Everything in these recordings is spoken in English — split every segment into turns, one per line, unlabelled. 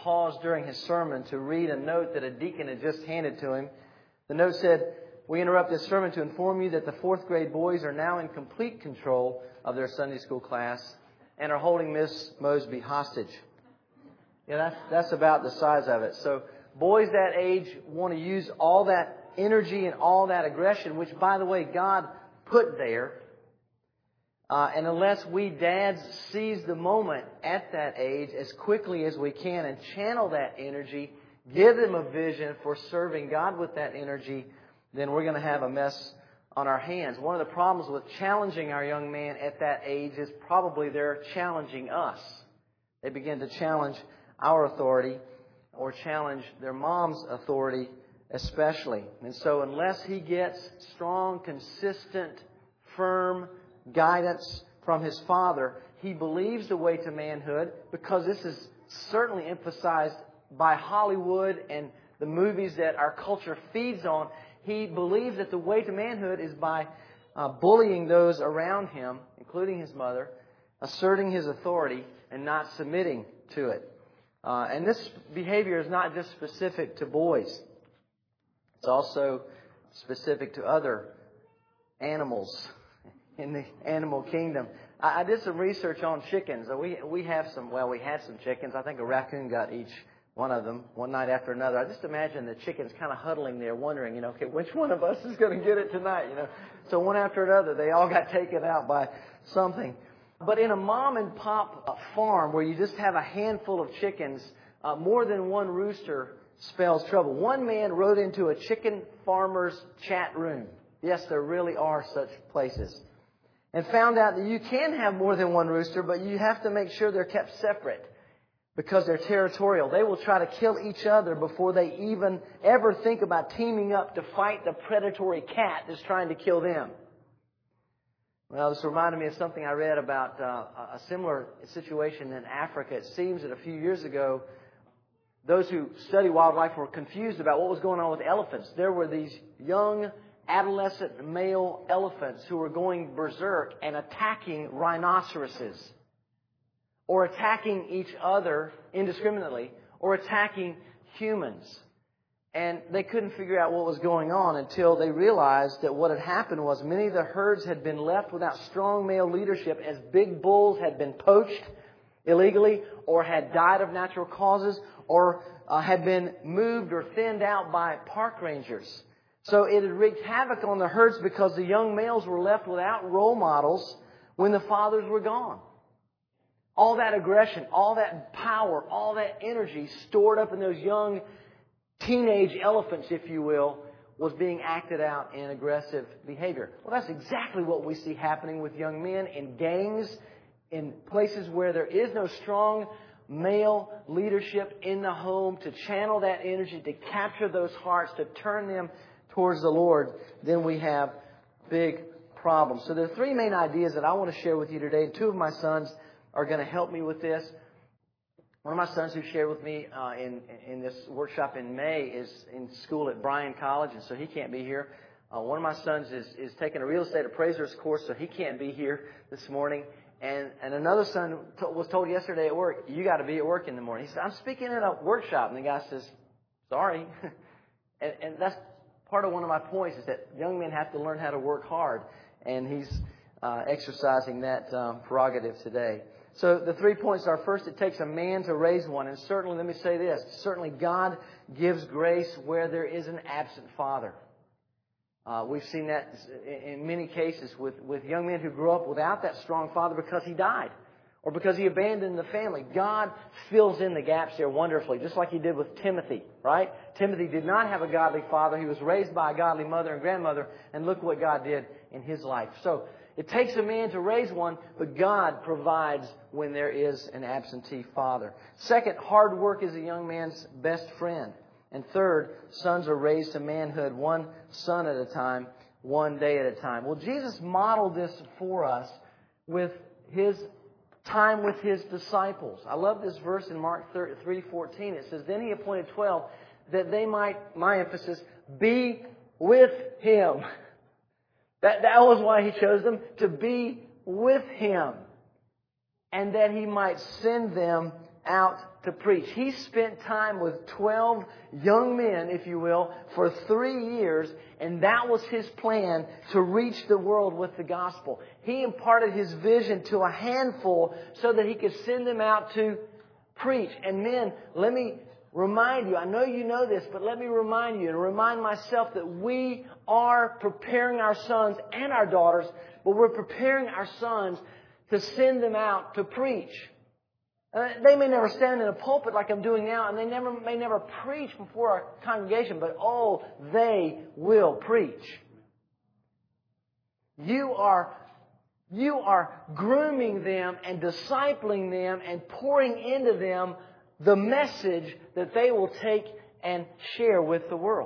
paused during his sermon to read a note that a deacon had just handed to him. The note said, "We interrupt this sermon to inform you that the 4th grade boys are now in complete control of their Sunday school class and are holding Miss Mosby hostage." Yeah, that's about the size of it. So boys that age want to use all that energy and all that aggression, which, by the way, God put there. And unless we dads seize the moment at that age as quickly as we can and channel that energy, give them a vision for serving God with that energy, then we're going to have a mess on our hands. One of the problems with challenging our young man at that age is probably they're challenging us. They begin to challenge our authority or challenge their mom's authority especially. And so unless he gets strong, consistent, firm guidance from his father, he believes the way to manhood, because this is certainly emphasized by Hollywood and the movies that our culture feeds on. He believes that the way to manhood is by bullying those around him, including his mother, asserting his authority and not submitting to it. And this behavior is not just specific to boys. It's also specific to other animals in the animal kingdom. I did some research on chickens. We had some chickens. I think a raccoon got each one of them one night after another. I just imagine the chickens kind of huddling there wondering, okay, which one of us is going to get it tonight? So one after another, they all got taken out by something. But in a mom and pop farm where you just have a handful of chickens, more than one rooster spells trouble. One man wrote into a chicken farmer's chat room. Yes, there really are such places. And found out that you can have more than one rooster, but you have to make sure they're kept separate because they're territorial. They will try to kill each other before they even ever think about teaming up to fight the predatory cat that's trying to kill them. Well, this reminded me of something I read about a similar situation in Africa. It seems that a few years ago, those who study wildlife were confused about what was going on with elephants. There were these young adolescent male elephants who were going berserk and attacking rhinoceroses, or attacking each other indiscriminately, or attacking humans. And they couldn't figure out what was going on until they realized that what had happened was many of the herds had been left without strong male leadership as big bulls had been poached illegally, or had died of natural causes, or had been moved or thinned out by park rangers. So it had wreaked havoc on the herds because the young males were left without role models when the fathers were gone. All that aggression, all that power, all that energy stored up in those young teenage elephants, if you will, was being acted out in aggressive behavior. Well, that's exactly what we see happening with young men in gangs, in places where there is no strong male leadership in the home to channel that energy, to capture those hearts, to turn them towards the Lord. Then we have big problems. So there are three main ideas that I want to share with you today. Two of my sons are going to help me with this. One of my sons who shared with me in this workshop in May is in school at Bryan College, and so he can't be here. One of my sons is taking a real estate appraiser's course, so he can't be here this morning. And another son was told yesterday at work, "You got to be at work in the morning." He said, "I'm speaking at a workshop." And the guy says, "Sorry." and that's part of one of my points, is that young men have to learn how to work hard. And he's exercising that prerogative today. So the 3 points are, first, it takes a man to raise one. And certainly, let me say this, certainly God gives grace where there is an absent father. We've seen that in many cases with young men who grew up without that strong father because he died or because he abandoned the family. God fills in the gaps there wonderfully, just like He did with Timothy, right? Timothy did not have a godly father. He was raised by a godly mother and grandmother, and look what God did in his life. So it takes a man to raise one, but God provides when there is an absentee father. Second, hard work is a young man's best friend. And third, sons are raised to manhood one son at a time, one day at a time. Well, Jesus modeled this for us with His time with His disciples. I love this verse in Mark 3:14. It says, "Then He appointed 12 that they might," my emphasis, "be with Him." That was why He chose them, to be with Him, and that He might send them out to preach. He spent time with 12 young men, if you will, for 3 years, and that was his plan to reach the world with the gospel. He imparted his vision to a handful so that he could send them out to preach. And men, let me remind you, I know you know this, but let me remind you and remind myself that we are preparing our sons and our daughters, but we're preparing our sons to send them out to preach. They may never stand in a pulpit like I'm doing now, and they may never preach before a congregation, but oh, they will preach. You are grooming them and discipling them and pouring into them the message that they will take and share with the world.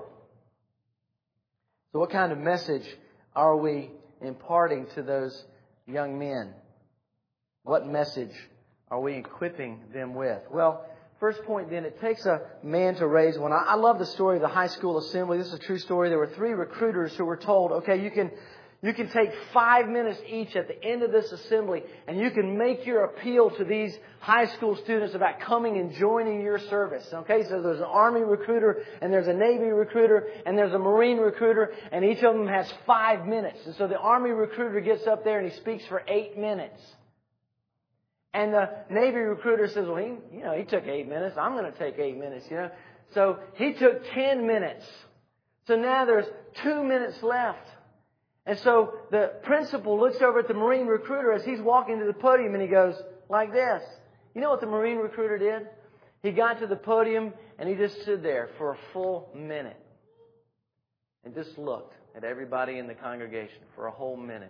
So what kind of message are we imparting to those young men? What message are we equipping them with? Well, first point then, it takes a man to raise one. I love the story of the high school assembly. This is a true story. There were 3 recruiters who were told, okay, you can take 5 minutes each at the end of this assembly, and you can make your appeal to these high school students about coming and joining your service. Okay, so there's an Army recruiter, and there's a Navy recruiter, and there's a Marine recruiter, and each of them has 5 minutes. And so the Army recruiter gets up there and he speaks for 8 minutes. And the Navy recruiter says, well, he took 8 minutes. I'm going to take 8 minutes, So he took 10 minutes. So now there's 2 minutes left. And so the principal looks over at the Marine recruiter as he's walking to the podium and he goes like this. You know what the Marine recruiter did? He got to the podium and he just stood there for a full minute and just looked at everybody in the congregation for a whole minute.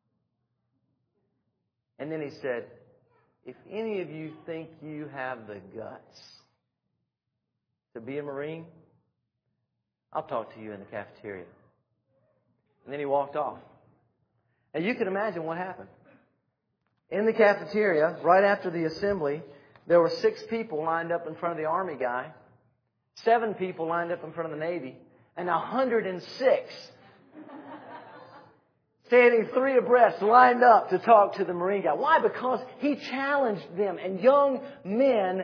And then he said, if any of you think you have the guts to be a Marine, I'll talk to you in the cafeteria. And then he walked off. And you can imagine what happened. In the cafeteria, right after the assembly, there were 6 people lined up in front of the Army guy, 7 people lined up in front of the Navy, and 106 standing 3 abreast, lined up to talk to the Marine guy. Why? Because he challenged them. And young men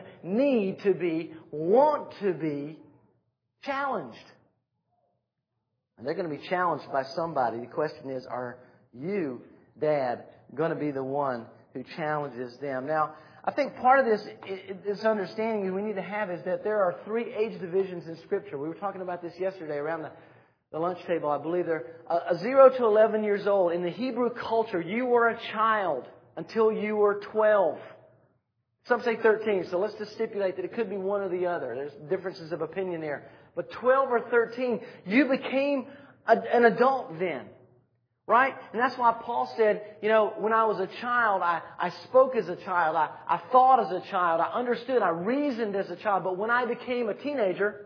want to be challenged. And they're going to be challenged by somebody. The question is, are you, Dad, going to be the one who challenges them? Now, I think part of this understanding we need to have is that there are 3 age divisions in Scripture. We were talking about this yesterday around the lunch table. I believe they're 0 to 11 years old. In the Hebrew culture, you were a child until you were 12. Some say 13, so let's just stipulate that it could be one or the other. There's differences of opinion there. But 12 or 13, you became an adult then. Right? And that's why Paul said, when I was a child, I spoke as a child. I thought as a child. I understood. I reasoned as a child. But when I became a teenager,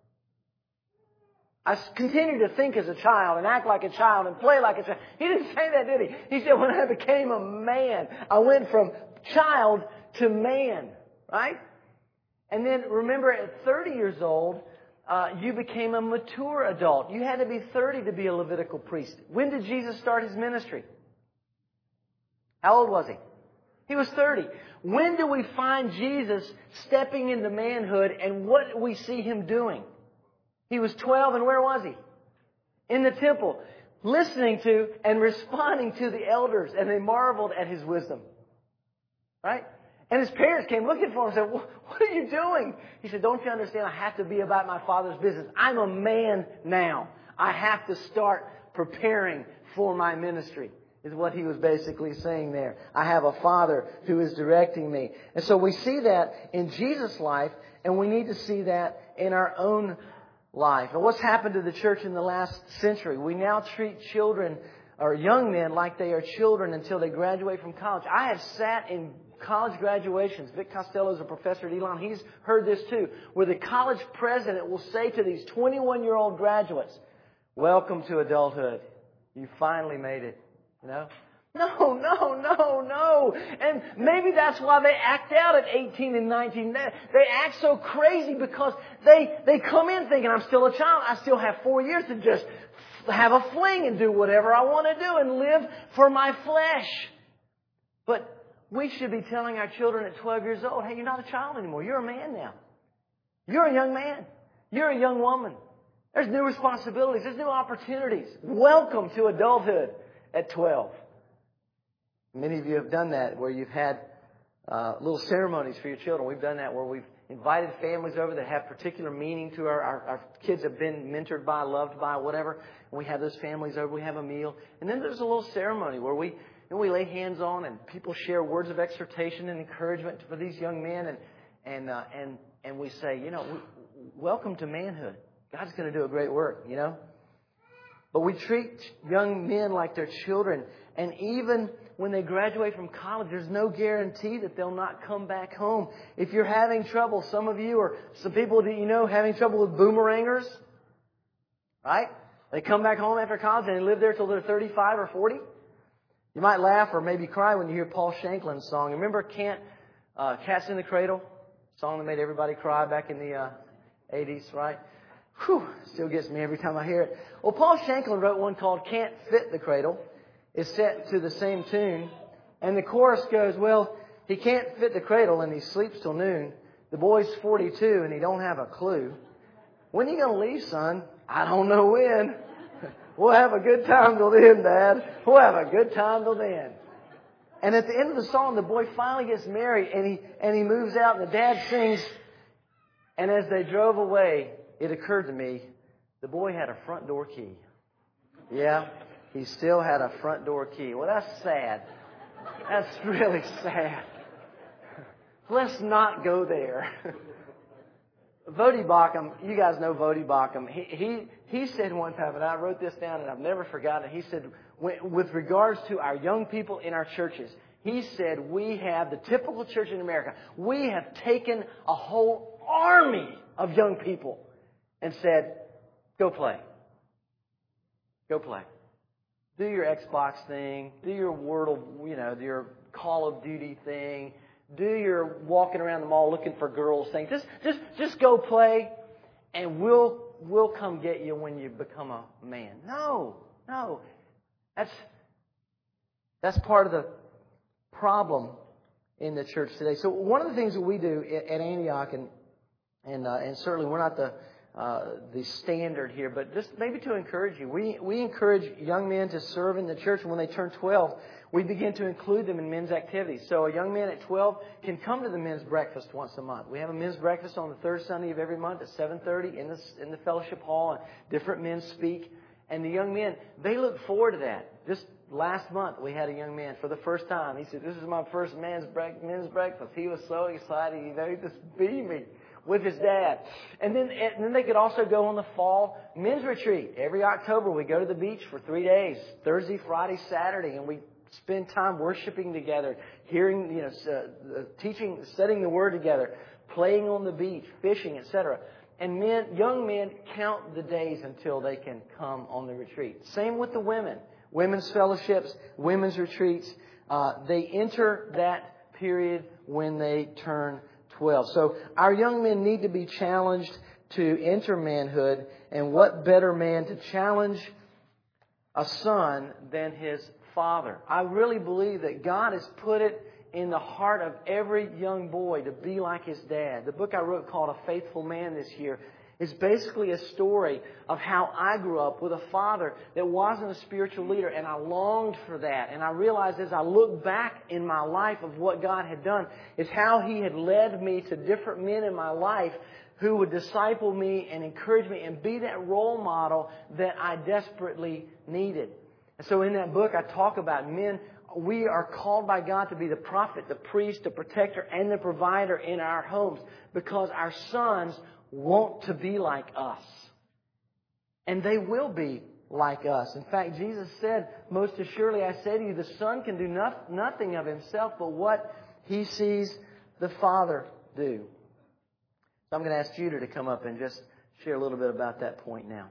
I continued to think as a child and act like a child and play like a child. He didn't say that, did he? He said, when I became a man, I went from child to man. Right? And then remember, at 30 years old, you became a mature adult. You had to be 30 to be a Levitical priest. When did Jesus start His ministry? How old was He? He was 30. When do we find Jesus stepping into manhood, and what do we see Him doing? He was 12, and where was He? In the temple, listening to and responding to the elders, and they marveled at His wisdom. Right? And His parents came looking for Him and said, what are you doing? He said, don't you understand? I have to be about my Father's business. I'm a man now. I have to start preparing for my ministry, is what He was basically saying there. I have a Father who is directing me. And so we see that in Jesus' life, and we need to see that in our own life. And what's happened to the church in the last century? We now treat children or young men like they are children until they graduate from college. I have sat in college graduations. Vic Costello is a professor at Elon. He's heard this too, where the college president will say to these 21-year-old graduates, welcome to adulthood. You finally made it. No. And maybe that's why they act out at 18 and 19. They act so crazy because they come in thinking, I'm still a child. I still have 4 years to just have a fling and do whatever I want to do and live for my flesh. But We should be telling our children at 12 years old, hey, you're not a child anymore. You're a man now. You're a young man. You're a young woman. There's new responsibilities. There's new opportunities. Welcome to adulthood at 12. Many of you have done that where you've had little ceremonies for your children. We've done that where we've invited families over that have particular meaning to our kids have been mentored by, loved by, whatever. And we have those families over. We have a meal. And then there's a little ceremony where we lay hands on and people share words of exhortation and encouragement for these young men. And we say, welcome to manhood. God's going to do a great work, But we treat young men like they're children. And even when they graduate from college, there's no guarantee that they'll not come back home. If you're having trouble, some of you or some people that you know having trouble with boomerangers, right? They come back home after college and they live there till they're 35 or 40. You might laugh or maybe cry when you hear Paul Shanklin's song. Remember Cats in the Cradle? Song that made everybody cry back in the 80s, right? Whew, still gets me every time I hear it. Well, Paul Shanklin wrote one called Can't Fit the Cradle. It's set to the same tune. And the chorus goes, well, he can't fit the cradle and he sleeps till noon. The boy's 42 and he don't have a clue. When are you going to leave, son? I don't know when. We'll have a good time till then, Dad. We'll have a good time till then. And at the end of the song, the boy finally gets married and he moves out and the dad sings. And as they drove away, it occurred to me, the boy had a front door key. Yeah, he still had a front door key. Well, that's sad. That's really sad. Let's not go there. Voddie Baucham, you guys know Voddie Baucham. He said one time, and I wrote this down and I've never forgotten it. He said, with regards to our young people in our churches, he said, we have, the typical church in America, we have taken a whole army of young people and said, go play. Go play. Do your Xbox thing. Do your Wordle, your Call of Duty thing. Do your walking around the mall looking for girls thing. Just go play, and we'll come get you when you become a man. No. That's part of the problem in the church today. So one of the things that we do at Antioch, and certainly we're not the standard here, but just maybe to encourage you, we encourage young men to serve in the church. And when they turn 12, we begin to include them in men's activities. So a young man at 12 can come to the men's breakfast once a month. We have a men's breakfast on the third Sunday of every month at 7:30 in the fellowship hall, and different men speak. And the young men, they look forward to that. Just last month, we had a young man for the first time. He said, "This is my first men's breakfast." He was so excited. He just beaming with his dad. And then they could also go on the fall men's retreat. Every October, we go to the beach for 3 days, Thursday, Friday, Saturday, and we spend time worshiping together, hearing, teaching, studying the Word together, playing on the beach, fishing, etc. And young men count the days until they can come on the retreat. Same with the women. Women's fellowships, women's retreats. They enter that period when they turn 12. So our young men need to be challenged to enter manhood. And what better man to challenge a son than his father? I really believe that God has put it in the heart of every young boy to be like his dad. The book I wrote called A Faithful Man this year is basically a story of how I grew up with a father that wasn't a spiritual leader, and I longed for that. And I realized as I look back in my life of what God had done is how He had led me to different men in my life who would disciple me and encourage me and be that role model that I desperately needed. And so in that book I talk about men. We are called by God to be the prophet, the priest, the protector, and the provider in our homes because our sons want to be like us. And they will be like us. In fact, Jesus said, "Most assuredly I say to you, the Son can do nothing of himself but what he sees the Father do." So I'm going to ask Judah to come up and just share a little bit about that point now.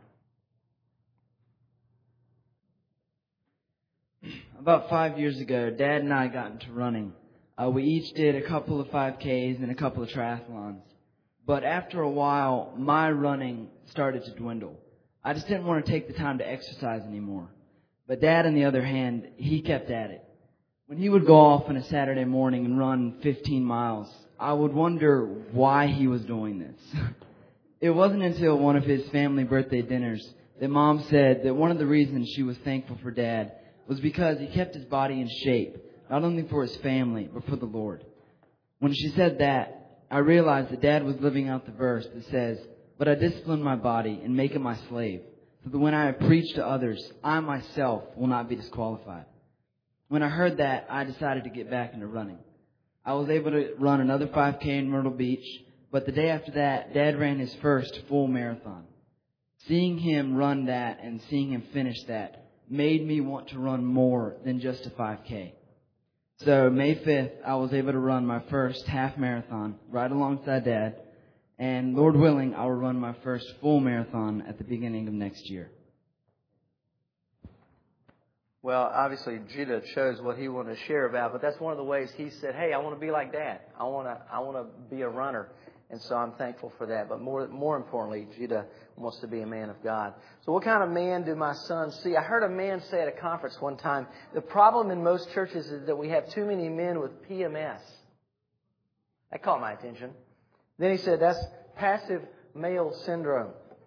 About 5 years ago, Dad and I got into running. We each did a couple of 5Ks and a couple of triathlons. But after a while, my running started to dwindle. I just didn't want to take the time to exercise anymore. But Dad, on the other hand, he kept at it. When he would go off on a Saturday morning and run 15 miles, I would wonder why he was doing this. It wasn't until one of his family birthday dinners that Mom said that one of the reasons she was thankful for Dad was because he kept his body in shape, not only for his family, but for the Lord. When she said that, I realized that Dad was living out the verse that says, "But I discipline my body and make it my slave, so that when I preach to others, I myself will not be disqualified." When I heard that, I decided to get back into running. I was able to run another 5K in Myrtle Beach, but the day after that, Dad ran his first full marathon. Seeing him run that and seeing him finish that made me want to run more than just a 5K. So May 5th, I was able to run my first half marathon right alongside Dad, and Lord willing, I will run my first full marathon at the beginning of next year.
Well, obviously Judah chose what he wanted to share about, but that's one of the ways he said, "Hey, I want to be like Dad. I want to be a runner." And so I'm thankful for that. But more importantly, Judah wants to be a man of God. So what kind of man do my sons see? I heard a man say at a conference one time, the problem in most churches is that we have too many men with PMS. That caught my attention. Then he said, that's passive male syndrome.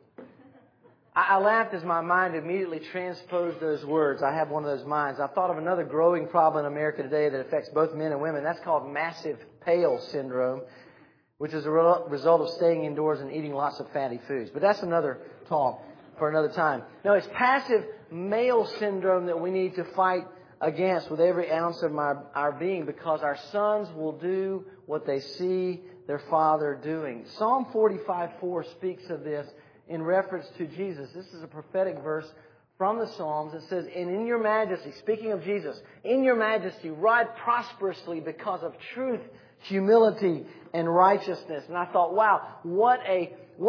I laughed as my mind immediately transposed those words. I have one of those minds. I thought of another growing problem in America today that affects both men and women. That's called massive pale syndrome, which is a result of staying indoors and eating lots of fatty foods. But that's another talk for another time. No, it's passive male syndrome that we need to fight against with every ounce of our being, because our sons will do what they see their father doing. Psalm 45:4 speaks of this in reference to Jesus. This is a prophetic verse from the Psalms. It says, "And in your majesty," speaking of Jesus, "in your majesty ride prosperously because of truth, humility, and righteousness." And I thought, wow, what a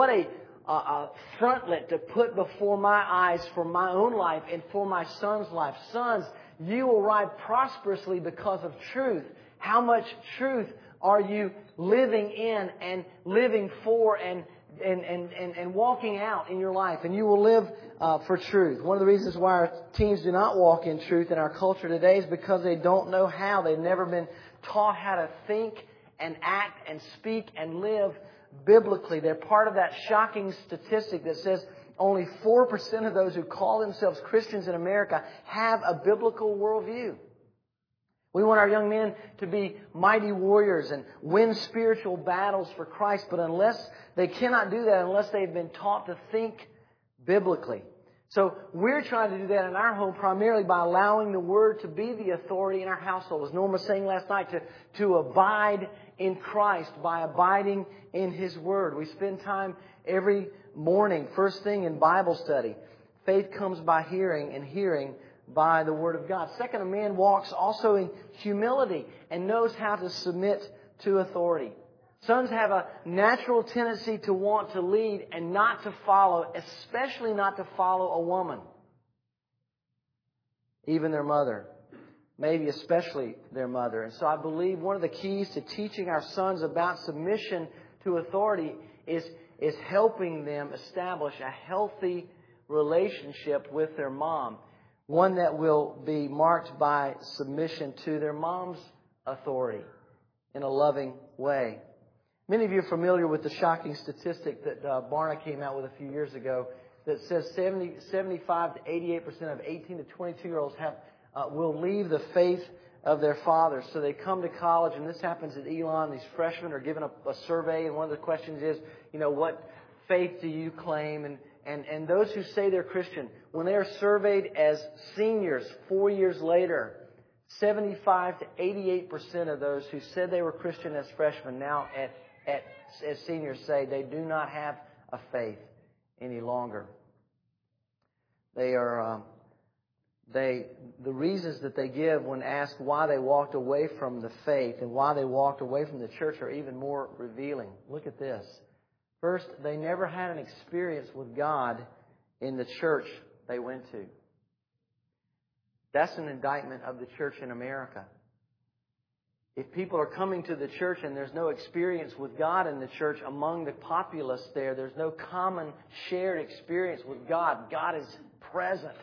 frontlet to put before my eyes for my own life and for my son's life. Sons, you will ride prosperously because of truth. How much truth are you living in and living for and walking out in your life? And you will live for truth. One of the reasons why our teens do not walk in truth in our culture today is because they don't know how. They've never been taught how to think and act and speak and live biblically. They're part of that shocking statistic that says only 4% of those who call themselves Christians in America have a biblical worldview. We want our young men to be mighty warriors and win spiritual battles for Christ, but they cannot do that unless they've been taught to think biblically. So we're trying to do that in our home primarily by allowing the Word to be the authority in our household. As Norma was saying last night, to abide in Christ by abiding in His Word. We spend time every morning, first thing, in Bible study. Faith comes by hearing, and hearing by the Word of God. Second, a man walks also in humility and knows how to submit to authority. Sons have a natural tendency to want to lead and not to follow, especially not to follow a woman. Even their mother. Maybe especially their mother. And so I believe one of the keys to teaching our sons about submission to authority is helping them establish a healthy relationship with their mom. One that will be marked by submission to their mom's authority in a loving way. Many of you are familiar with the shocking statistic that Barna came out with a few years ago that says 75 to 88% of 18 to 22-year-olds will leave the faith of their fathers. So they come to college, and this happens at Elon. These freshmen are given a survey, and one of the questions is, what faith do you claim? And those who say they're Christian, when they are surveyed as seniors 4 years later, 75 to 88% of those who said they were Christian as freshmen now as seniors say they do not have a faith any longer. The reasons that they give when asked why they walked away from the faith and why they walked away from the church are even more revealing. Look at this. First, they never had an experience with God in the church they went to. That's an indictment of the church in America. If people are coming to the church and there's no experience with God in the church among the populace there's no common shared experience with God. God is present.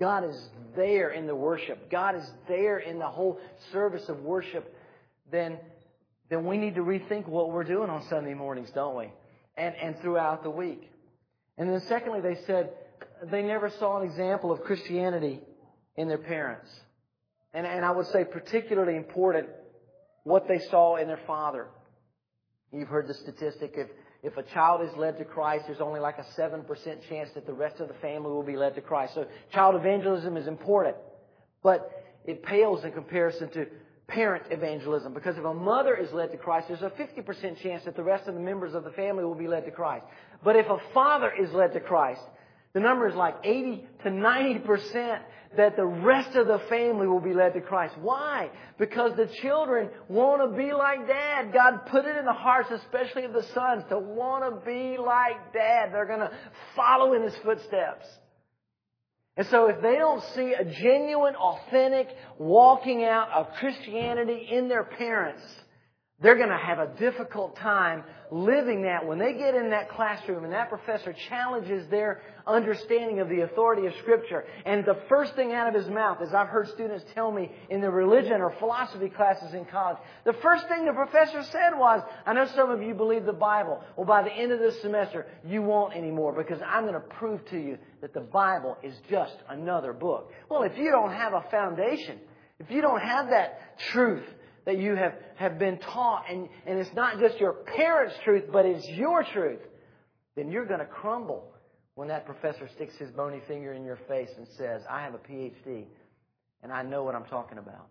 God is there in the worship, God is there in the whole service of worship, then we need to rethink what we're doing on Sunday mornings, don't we? And throughout the week. And then secondly, they said they never saw an example of Christianity in their parents. And I would say particularly important, what they saw in their father. You've heard the statistic, if a child is led to Christ, there's only like a 7% chance that the rest of the family will be led to Christ. So child evangelism is important. But it pales in comparison to parent evangelism. Because if a mother is led to Christ, there's a 50% chance that the rest of the members of the family will be led to Christ. But if a father is led to Christ, the number is like 80 to 90% that the rest of the family will be led to Christ. Why? Because the children want to be like Dad. God put it in the hearts, especially of the sons, to want to be like Dad. They're going to follow in His footsteps. And so if they don't see a genuine, authentic walking out of Christianity in their parents, they're going to have a difficult time living that when they get in that classroom and that professor challenges their understanding of the authority of Scripture. And the first thing out of his mouth, as I've heard students tell me in the religion or philosophy classes in college, the first thing the professor said was, I know some of you believe the Bible. Well, by the end of this semester, you won't anymore because I'm going to prove to you that the Bible is just another book. Well, if you don't have a foundation, if you don't have that truth that you have been taught, and it's not just your parents' truth, but it's your truth, then you're going to crumble when that professor sticks his bony finger in your face and says, I have a PhD, and I know what I'm talking about.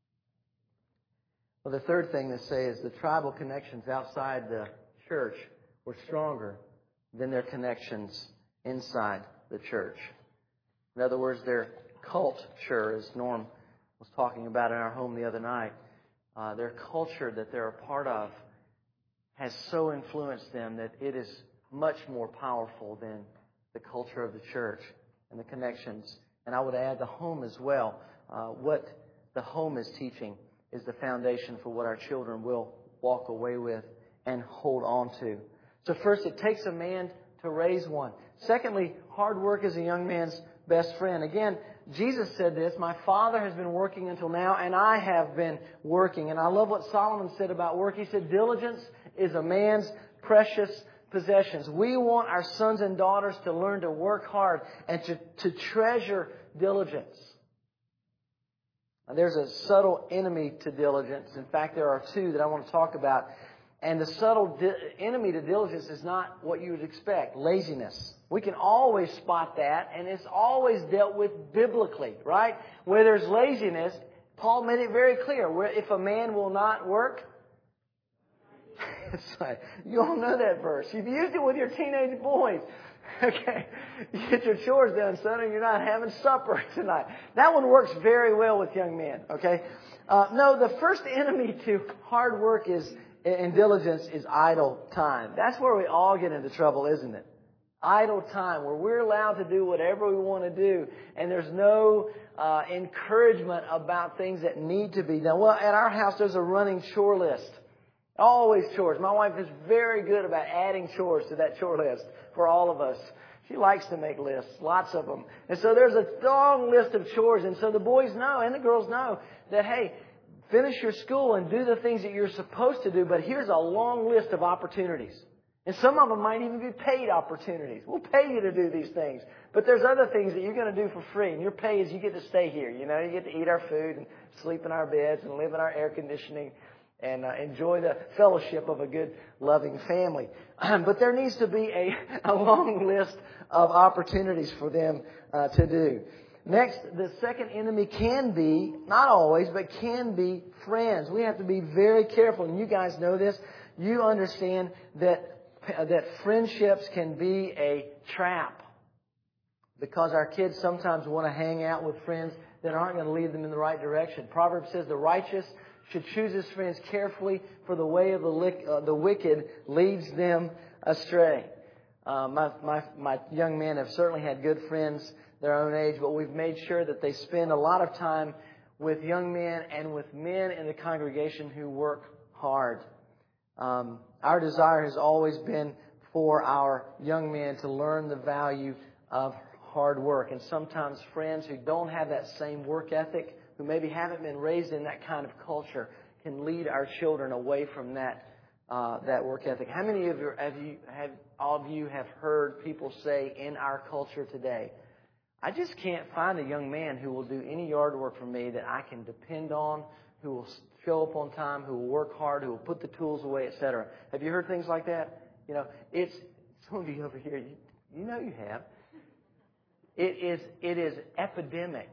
Well, the third thing they say is the tribal connections outside the church were stronger than their connections inside the church. In other words, their culture, as Norm was talking about in our home the other night, their culture that they're a part of has so influenced them that it is much more powerful than the culture of the church and the connections. And I would add the home as well. What the home is teaching is the foundation for what our children will walk away with and hold on to. So first, it takes a man to raise one. Secondly, hard work is a young man's best friend. Again, Jesus said this, my Father has been working until now, and I have been working. And I love what Solomon said about work. He said, diligence is a man's precious possessions. We want our sons and daughters to learn to work hard and to treasure diligence. Now, there's a subtle enemy to diligence. In fact, there are two that I want to talk about. And the subtle enemy to diligence is not what you would expect, laziness. We can always spot that, and it's always dealt with biblically, right? Where there's laziness, Paul made it very clear. Where if a man will not work, it's like, you all know that verse. You've used it with your teenage boys. Okay, you get your chores done, son, and you're not having supper tonight. That one works very well with young men, okay? No, the first enemy to hard work and diligence is idle time. That's where we all get into trouble, isn't it? Idle time, where we're allowed to do whatever we want to do, and there's no encouragement about things that need to be done. Well, at our house, there's a running chore list. Always chores. My wife is very good about adding chores to that chore list for all of us. She likes to make lists, lots of them. And so there's a long list of chores, and so the boys know and the girls know that, hey, finish your school and do the things that you're supposed to do, but here's a long list of opportunities. And some of them might even be paid opportunities. We'll pay you to do these things. But there's other things that you're going to do for free. And your pay is you get to stay here. You know, you get to eat our food and sleep in our beds and live in our air conditioning and enjoy the fellowship of a good, loving family. But there needs to be a long list of opportunities for them to do. Next, the second enemy can be, not always, but can be friends. We have to be very careful. And you guys know this. You understand that friendships can be a trap, because our kids sometimes want to hang out with friends that aren't going to lead them in the right direction. Proverbs says the righteous should choose his friends carefully, for the way of the wicked leads them astray. My young men have certainly had good friends their own age, but we've made sure that they spend a lot of time with young men and with men in the congregation who work hard. Our desire has always been for our young men to learn the value of hard work. And sometimes friends who don't have that same work ethic, who maybe haven't been raised in that kind of culture, can lead our children away from that work ethic. How many of you have heard people say in our culture today, I just can't find a young man who will do any yard work for me that I can depend on, who will show up on time, who will work hard, who will put the tools away, etc. Have you heard things like that? You know, it's some of you over here, you know you have. It is epidemic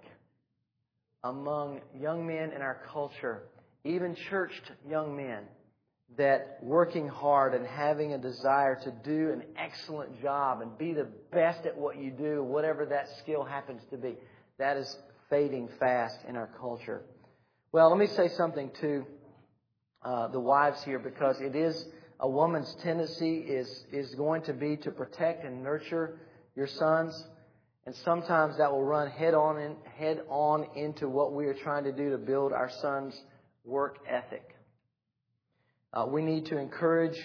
among young men in our culture, even churched young men, that working hard and having a desire to do an excellent job and be the best at what you do, whatever that skill happens to be, that is fading fast in our culture. Well, let me say something to the wives here, because it is a woman's tendency is going to be to protect and nurture your sons. And sometimes that will run head on into what we are trying to do to build our sons' work ethic. We need to encourage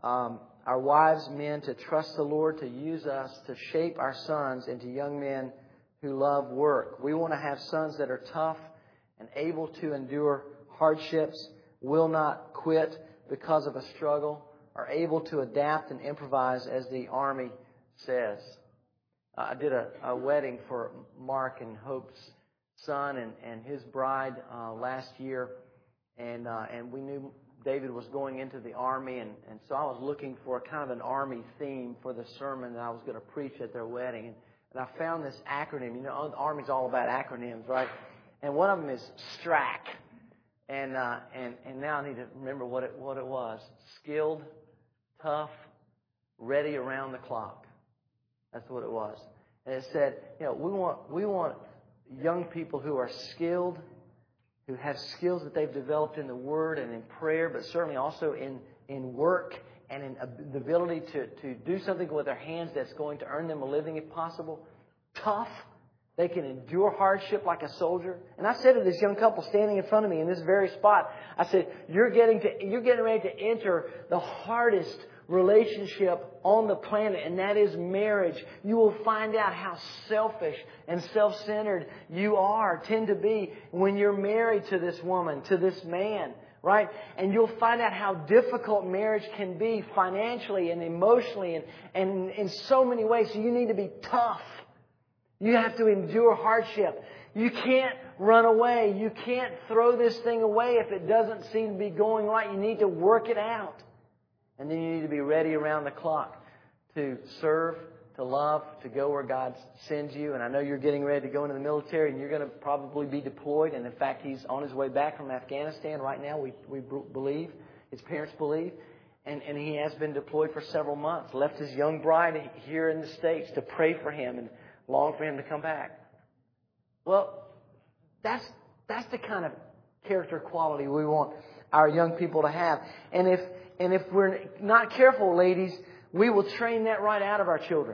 our wives, men, to trust the Lord to use us to shape our sons into young men who love work. We want to have sons that are tough and able to endure hardships, will not quit because of a struggle, are able to adapt and improvise, as the Army says. I did a wedding for Mark and Hope's son and his bride last year, and we knew David was going into the Army, and so I was looking for a kind of an Army theme for the sermon that I was going to preach at their wedding. And I found this acronym. You know, the Army's all about acronyms, right? And one of them is STRAC. And now I need to remember what it was. Skilled, tough, ready around the clock. That's what it was. And it said, you know, we want young people who are skilled, who have skills that they've developed in the Word and in prayer, but certainly also in work and in the ability to do something with their hands that's going to earn them a living if possible. Tough. They can endure hardship like a soldier. And I said to this young couple standing in front of me in this very spot, I said, you're getting ready to enter the hardest relationship on the planet, and that is marriage. You will find out how selfish and self-centered you tend to be when you're married to this woman, to this man, right? And you'll find out how difficult marriage can be financially and emotionally and in so many ways. So you need to be tough. You have to endure hardship. You can't run away. You can't throw this thing away if it doesn't seem to be going right. You need to work it out. And then you need to be ready around the clock to serve, to love, to go where God sends you. And I know you're getting ready to go into the military, and you're going to probably be deployed. And in fact, he's on his way back from Afghanistan right now, we believe. His parents believe. And he has been deployed for several months. Left his young bride here in the States to pray for him and long for him to come back. Well, that's the kind of character quality we want our young people to have. And if we're not careful, ladies, we will train that right out of our children.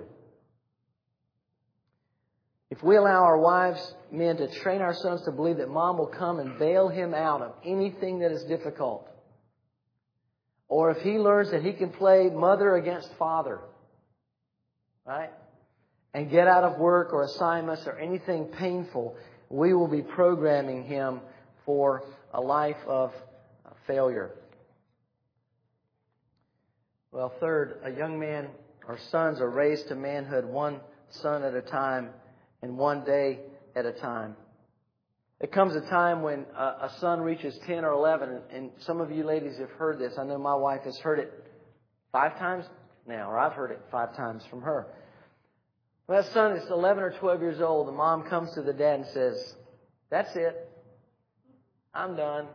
If we allow our wives, men, to train our sons to believe that mom will come and bail him out of anything that is difficult, or if he learns that he can play mother against father, right, and get out of work or assignments or anything painful, we will be programming him for a life of failure. Well, third, a young man or sons are raised to manhood one son at a time and one day at a time. There comes a time when a son reaches 10 or 11, and some of you ladies have heard this. I know my wife has heard it 5 times now, or I've heard it 5 times from her. When that son is 11 or 12 years old, the mom comes to the dad and says, "That's it. I'm done.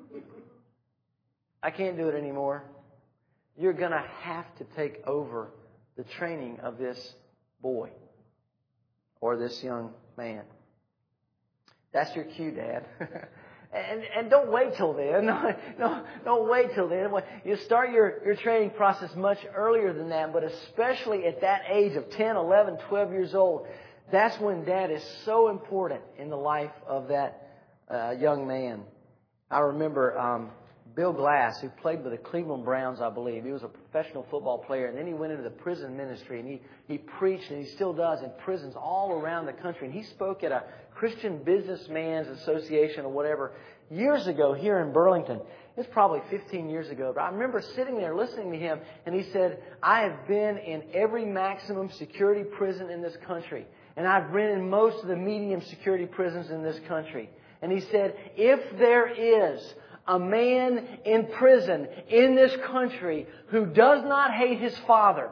I can't do it anymore. You're going to have to take over the training of this boy or this young man." That's your cue, Dad. And don't wait till then. No, don't wait till then. You start your training process much earlier than that, but especially at that age of 10, 11, 12 years old, that's when Dad is so important in the life of that young man. I remember Bill Glass, who played with the Cleveland Browns, I believe. He was a professional football player, and then he went into the prison ministry, and he preached, and he still does, in prisons all around the country. And he spoke at a Christian Businessman's Association or whatever years ago here in Burlington. It's probably 15 years ago, but I remember sitting there listening to him, and he said, I have been in every maximum security prison in this country, and I've been in most of the medium security prisons in this country. And he said, if there is a man in prison in this country who does not hate his father,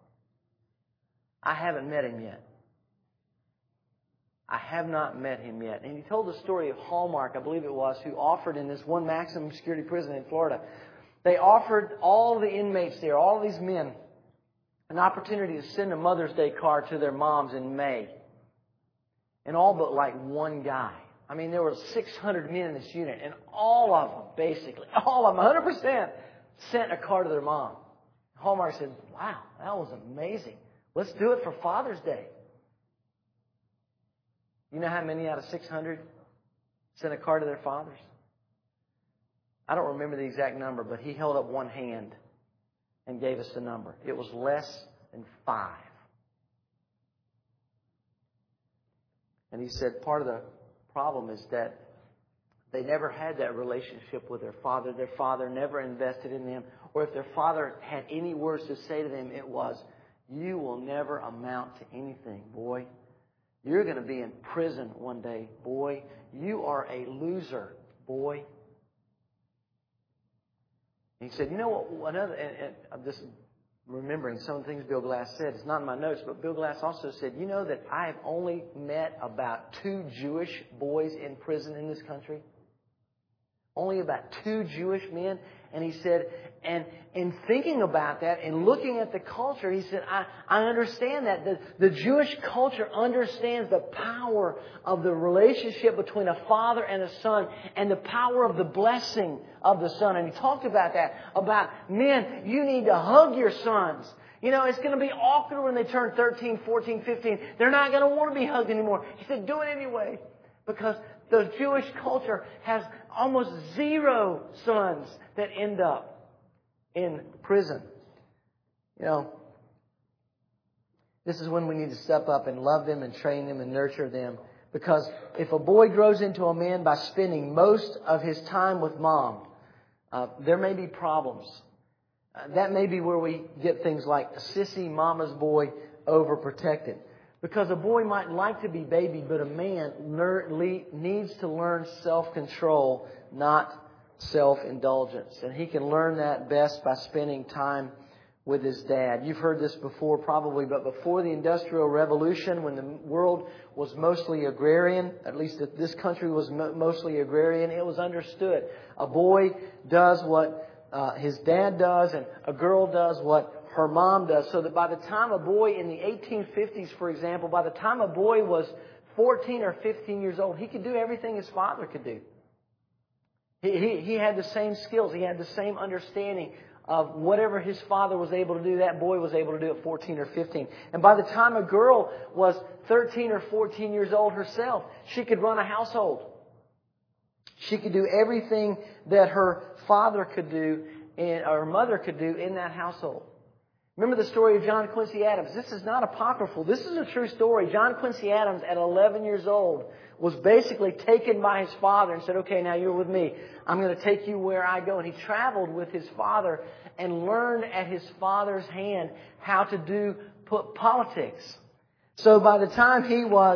I haven't met him yet. I have not met him yet. And he told the story of Hallmark, I believe it was, who offered in this one maximum security prison in Florida. They offered all the inmates there, all these men, an opportunity to send a Mother's Day card to their moms in May. And all but like one guy. I mean, there were 600 men in this unit, and all of them, basically, all of them, 100%, sent a card to their mom. Hallmark said, wow, that was amazing. Let's do it for Father's Day. You know how many out of 600 sent a card to their fathers? I don't remember the exact number, but he held up one hand and gave us the number. It was less than 5. And he said part of the problem is that they never had that relationship with their father. Their father never invested in them. Or if their father had any words to say to them, it was, you will never amount to anything, boy. You're going to be in prison one day, boy. You are a loser, boy. And he said, you know what? And I'm just remembering some of the things Bill Glass said. It's not in my notes, but Bill Glass also said, you know that I have only met about 2 Jewish boys in prison in this country? Only about 2 Jewish men. And he said, and in thinking about that and looking at the culture, he said, I understand that. The Jewish culture understands the power of the relationship between a father and a son and the power of the blessing of the son. And he talked about that, about men, you need to hug your sons. You know, it's going to be awkward when they turn 13, 14, 15. They're not going to want to be hugged anymore. He said, do it anyway. Because the Jewish culture has almost 0 sons that end up in prison. You know, this is when we need to step up and love them and train them and nurture them. Because if a boy grows into a man by spending most of his time with mom, there may be problems. That may be where we get things like a sissy mama's boy overprotected. Because a boy might like to be babied, but a man needs to learn self-control, not self-indulgence. And he can learn that best by spending time with his dad. You've heard this before probably, but before the Industrial Revolution, when the world was mostly agrarian, at least this country was mostly agrarian, it was understood. A boy does what his dad does, and a girl does what her mom does. So that by the time a boy in the 1850s, for example, by the time a boy was 14 or 15 years old, he could do everything his father could do. He had the same skills. He had the same understanding of whatever his father was able to do, that boy was able to do at 14 or 15. And by the time a girl was 13 or 14 years old herself, she could run a household. She could do everything that her father could do or her mother could do in that household. Remember the story of John Quincy Adams. This is not apocryphal. This is a true story. John Quincy Adams, at 11 years old, was basically taken by his father and said, okay, now you're with me. I'm going to take you where I go. And he traveled with his father and learned at his father's hand how to do politics. So by the time he was,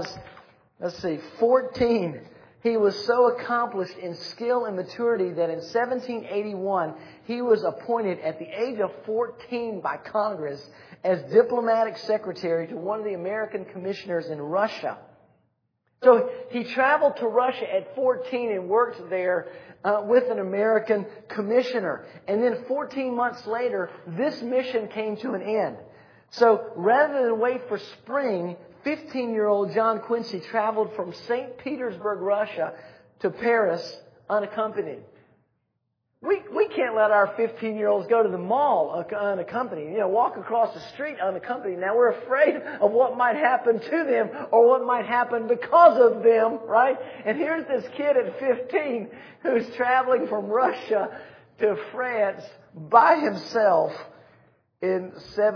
14, he was so accomplished in skill and maturity that in 1781, he was appointed at the age of 14 by Congress as diplomatic secretary to one of the American commissioners in Russia. So he traveled to Russia at 14 and worked there with an American commissioner. And then 14 months later, this mission came to an end. So rather than wait for spring, 15-year-old John Quincy traveled from St. Petersburg, Russia, to Paris unaccompanied. We can't let our 15-year-olds go to the mall unaccompanied, walk across the street unaccompanied. Now we're afraid of what might happen to them or what might happen because of them, right? And here's this kid at 15 who's traveling from Russia to France by himself in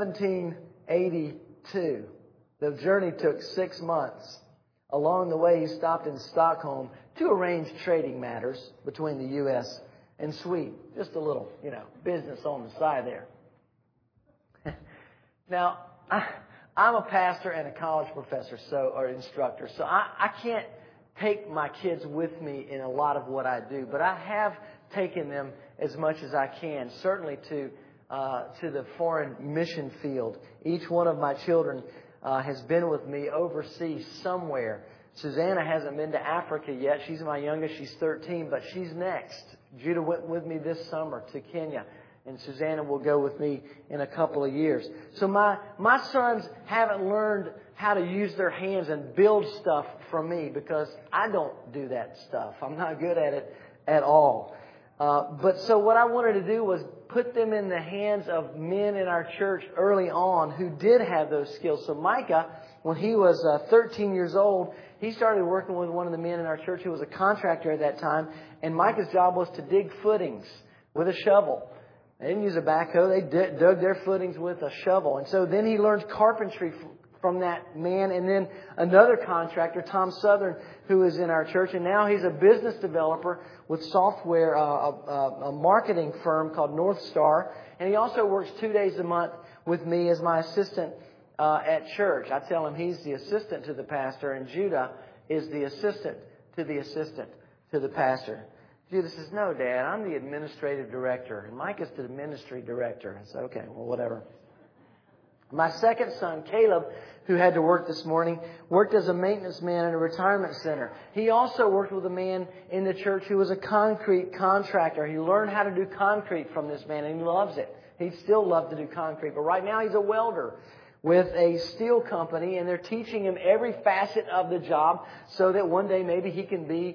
1782. The journey took 6 months. Along the way, he stopped in Stockholm to arrange trading matters between the U.S. and Sweden. Just a little, business on the side there. Now, I'm a pastor and a college professor, or instructor, so I can't take my kids with me in a lot of what I do, but I have taken them as much as I can, certainly to the foreign mission field. Each one of my children has been with me overseas somewhere. Susanna hasn't been to Africa yet. She's my youngest. She's 13, but she's next. Judah went with me this summer to Kenya, and Susanna will go with me in a couple of years. So my sons haven't learned how to use their hands and build stuff from me because I don't do that stuff. I'm not good at it at all. But so what I wanted to do was put them in the hands of men in our church early on who did have those skills. So Micah, when he was 13 years old, he started working with one of the men in our church who was a contractor at that time. And Micah's job was to dig footings with a shovel. They didn't use a backhoe. They dug their footings with a shovel. And so then he learned carpentry from that man. And then another contractor, Tom Southern, who is in our church. And now he's a business developer with software, a marketing firm called North Star. And he also works 2 days a month with me as my assistant at church. I tell him he's the assistant to the pastor, and Judah is the assistant to the pastor. Judah says, "No, Dad, I'm the administrative director, and Mike is the ministry director." I said, "Okay, well, whatever." My second son, Caleb, who had to work this morning, worked as a maintenance man at a retirement center. He also worked with a man in the church who was a concrete contractor. He learned how to do concrete from this man, and he loves it. He'd still love to do concrete, but right now he's a welder with a steel company, and they're teaching him every facet of the job so that one day maybe he can be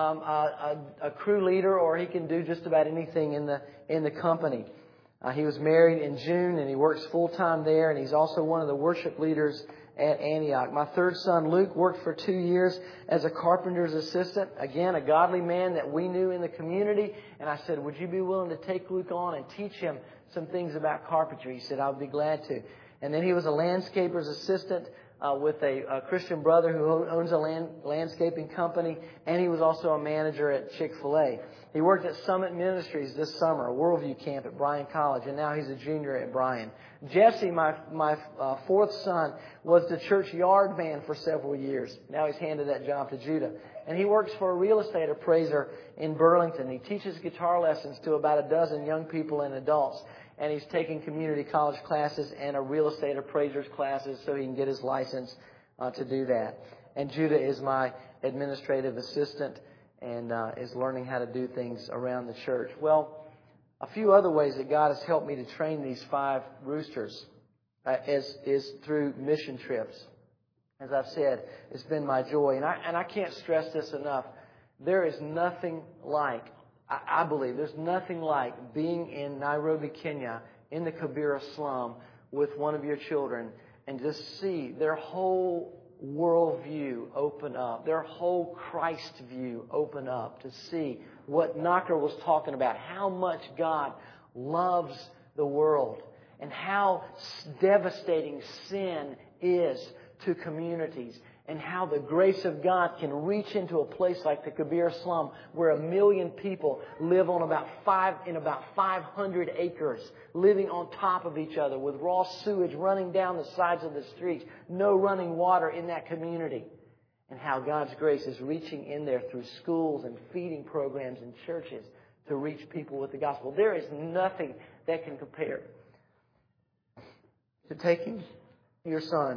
a crew leader, or he can do just about anything in the company. He was married in June, and he works full-time there, and he's also one of the worship leaders at Antioch. My third son, Luke, worked for 2 years as a carpenter's assistant. Again, a godly man that we knew in the community. And I said, "Would you be willing to take Luke on and teach him some things about carpentry?" He said, "I would be glad to." And then he was a landscaper's assistant with a Christian brother who owns a landscaping company, and he was also a manager at Chick-fil-A. He worked at Summit Ministries this summer, a Worldview camp at Bryan College, and now he's a junior at Bryan. Jesse, my fourth son, was the church yard man for several years. Now he's handed that job to Judah. And he works for a real estate appraiser in Burlington. He teaches guitar lessons to about a dozen young people and adults. And he's taking community college classes and a real estate appraiser's classes so he can get his license to do that. And Judah is my administrative assistant and is learning how to do things around the church. Well, a few other ways that God has helped me to train these 5 roosters is through mission trips. As I've said, it's been my joy. And I can't stress this enough. There is nothing like, I believe there's nothing like being in Nairobi, Kenya, in the Kibera slum with one of your children and just see their whole worldview open up, their whole Christ view open up, to see what Knocker was talking about, how much God loves the world and how devastating sin is to communities, and how the grace of God can reach into a place like the Kibera slum where 1 million people live on about 500 acres, living on top of each other with raw sewage running down the sides of the streets, no running water in that community. And how God's grace is reaching in there through schools and feeding programs and churches to reach people with the gospel. There is nothing that can compare to taking your son.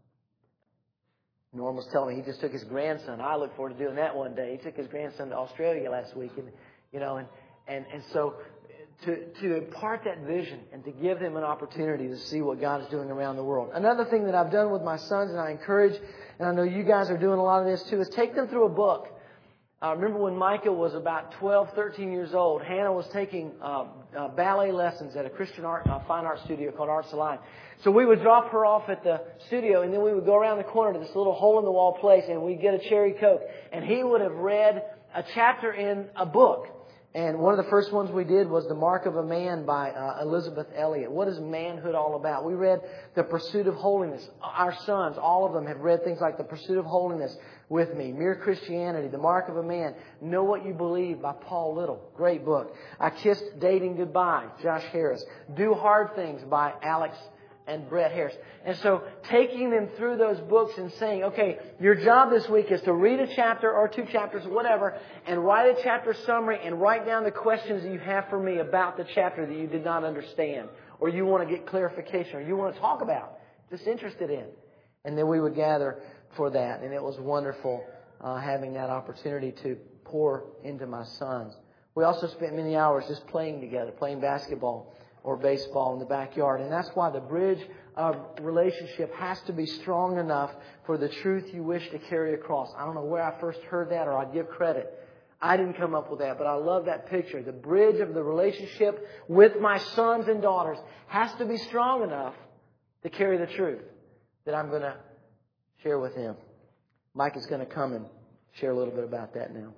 Norm was telling me he just took his grandson. I look forward to doing that one day. He took his grandson to Australia last week, and so to impart that vision and to give them an opportunity to see what God is doing around the world. Another thing that I've done with my sons, and I encourage, and I know you guys are doing a lot of this too, is take them through a book. Remember when Micah was about 12, 13 years old, Hannah was taking ballet lessons at a Christian fine art studio called Arts Align. So we would drop her off at the studio, and then we would go around the corner to this little hole-in-the-wall place, and we'd get a cherry Coke. And he would have read a chapter in a book. And one of the first ones we did was The Mark of a Man by Elizabeth Elliot. What is manhood all about? We read The Pursuit of Holiness. Our sons, all of them, have read things like The Pursuit of Holiness with me. Mere Christianity, The Mark of a Man, Know What You Believe by Paul Little. Great book. I Kissed Dating Goodbye, Josh Harris. Do Hard Things by Alex and Brett Harris. And so taking them through those books and saying, okay, your job this week is to read a chapter or 2 chapters, whatever, and write a chapter summary and write down the questions that you have for me about the chapter that you did not understand or you want to get clarification or you want to talk about, just interested in. And then we would gather for that. And it was wonderful having that opportunity to pour into my sons. We also spent many hours just playing together, playing basketball or baseball in the backyard. And that's why the bridge of relationship has to be strong enough for the truth you wish to carry across. I don't know where I first heard that, or I'd give credit. I didn't come up with that, but I love that picture. The bridge of the relationship with my sons and daughters has to be strong enough to carry the truth that I'm going to share with them. Mike is going to come and share a little bit about that now.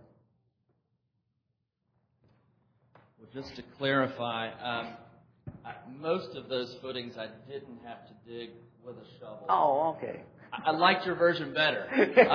Well, just to clarify, most of those footings I didn't have to dig with a shovel.
Oh, okay.
I liked your version better.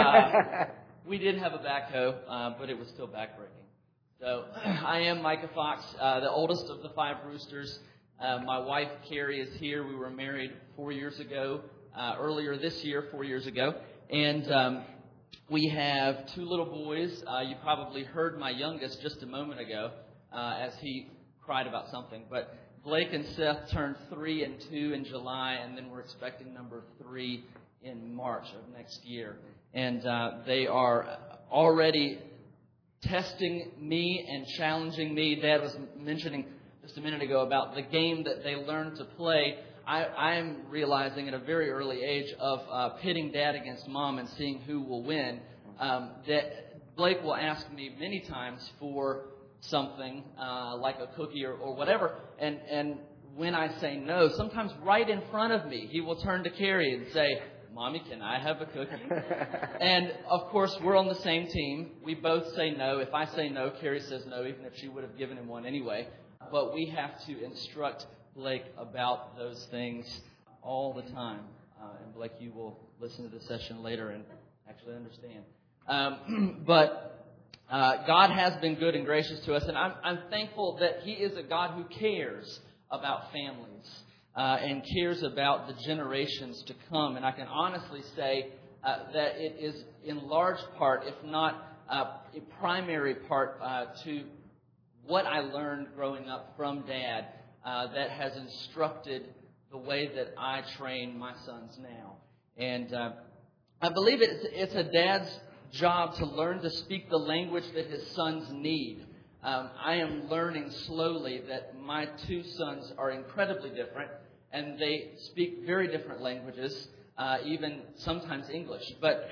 We did have a backhoe, but it was still backbreaking. So I am Micah Fox, the oldest of the 5 roosters. My wife, Carrie, is here. We were married 4 years ago, earlier this year, 4 years ago. And we have 2 little boys. You probably heard my youngest just a moment ago as he cried about something. But Blake and Seth turned 3 and 2 in July, and then we're expecting number 3 in March of next year. And they are already testing me and challenging me. Dad was mentioning just a minute ago about the game that they learned to play. I'm realizing at a very early age of pitting Dad against Mom and seeing who will win, that Blake will ask me many times for something like a cookie or whatever, and when I say no, sometimes right in front of me, he will turn to Carrie and say, "Mommy, can I have a cookie?" And of course, we're on the same team. We both say no. If I say no, Carrie says no, even if she would have given him one anyway. But we have to instruct Blake about those things all the time. And Blake, you will listen to this session later and actually understand. But God has been good and gracious to us, and I'm thankful that He is a God who cares about families and cares about the generations to come. And I can honestly say that it is in large part, if not a primary part, to what I learned growing up from Dad that has instructed the way that I train my sons now. And I believe it's a dad's job to learn to speak the language that his sons need. I am learning slowly that my 2 sons are incredibly different, and they speak very different languages, even sometimes English. But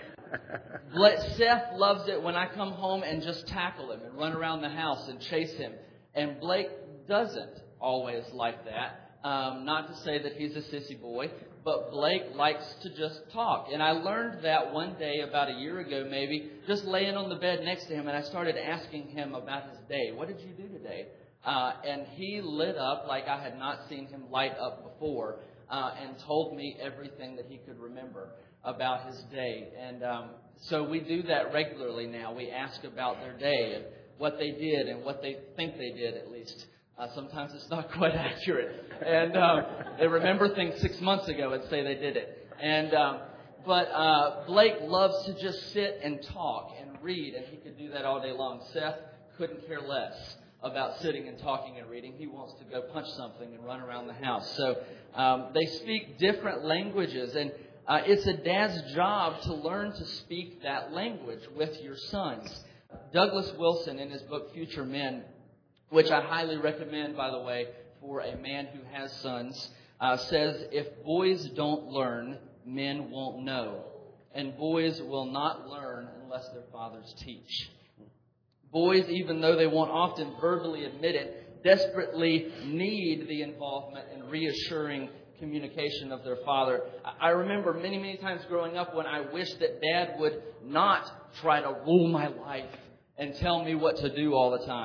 Seth loves it when I come home and just tackle him and run around the house and chase him. And Blake doesn't always like that. Not to say that he's a sissy boy, but Blake likes to just talk. And I learned that one day about a year ago maybe, just laying on the bed next to him, and I started asking him about his day. What did you do today? And he lit up like I had not seen him light up before, and told me everything that he could remember about his day. And so we do that regularly now. We ask about their day and what they did and what they think they did, at least. Sometimes it's not quite accurate. And they remember things 6 months ago and say they did it. And but Blake loves to just sit and talk and read, and he could do that all day long. Seth couldn't care less about sitting and talking and reading. He wants to go punch something and run around the house. So they speak different languages, and it's a dad's job to learn to speak that language with your sons. Douglas Wilson, in his book Future Men, which I highly recommend, by the way, for a man who has sons, says, if boys don't learn, men won't know. And boys will not learn unless their fathers teach. Boys, even though they won't often verbally admit it, desperately need the involvement and reassuring communication of their father. I remember many, many times growing up when I wished that Dad would not try to rule my life and tell me what to do all the time.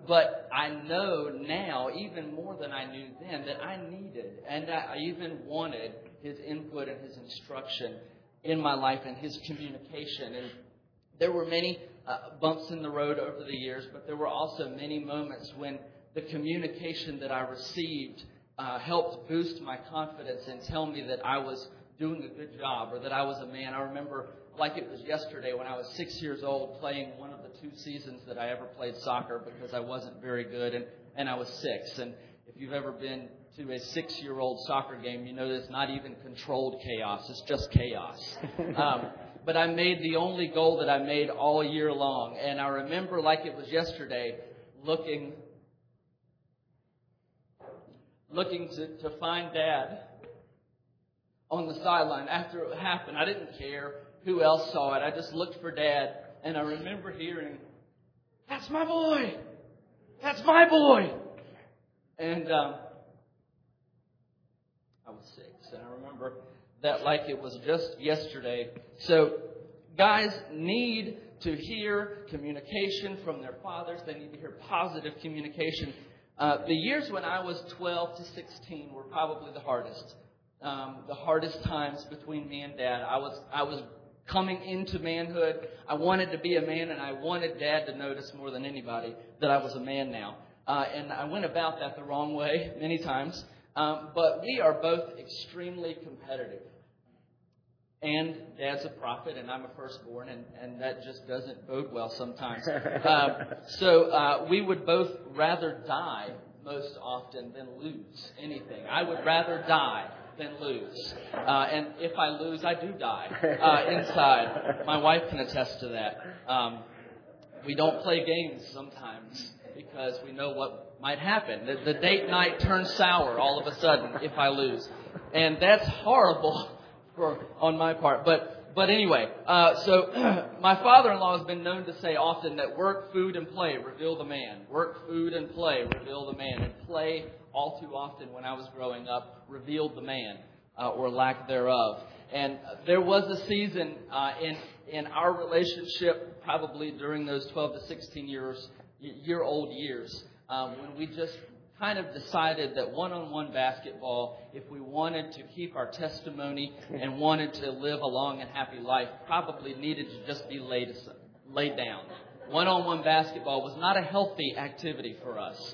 But I know now, even more than I knew then, that I needed and I even wanted his input and his instruction in my life and his communication. And there were many bumps in the road over the years, but there were also many moments when the communication that I received helped boost my confidence and tell me that I was doing a good job or that I was a man. I remember like it was yesterday when I was 6 years old playing one of the 2 seasons that I ever played soccer because I wasn't very good and I was 6. And if you've ever been to a 6-year-old soccer game, you know that it's not even controlled chaos. It's just chaos. But I made the only goal that I made all year long. And I remember like it was yesterday looking to find Dad on the sideline after it happened. I didn't care who else saw it. I just looked for Dad, and I remember hearing, "That's my boy! That's my boy!" And I was 6, and I remember that like it was just yesterday. So guys need to hear communication from their fathers. They need to hear positive communication. The years when I was 12 to 16 were probably the hardest times between me and Dad. I was coming into manhood. I wanted to be a man, and I wanted Dad to notice more than anybody that I was a man now. And I went about that the wrong way many times. But we are both extremely competitive. And Dad's a prophet, and I'm a firstborn, and that just doesn't bode well sometimes. So we would both rather die most often than lose anything. I would rather die than lose. And if I lose, I do die inside. My wife can attest to that. We don't play games sometimes because we know what might happen. The date night turns sour all of a sudden if I lose. And that's horrible on my part. But anyway, so my father-in-law has been known to say often that work, food, and play reveal the man. Work, food, and play reveal the man. And play, all too often when I was growing up, revealed the man, or lack thereof. And there was a season in our relationship, probably during those 12 to 16 year-old years, when we just kind of decided that one-on-one basketball, if we wanted to keep our testimony and wanted to live a long and happy life, probably needed to just be laid down. One-on-one basketball was not a healthy activity for us.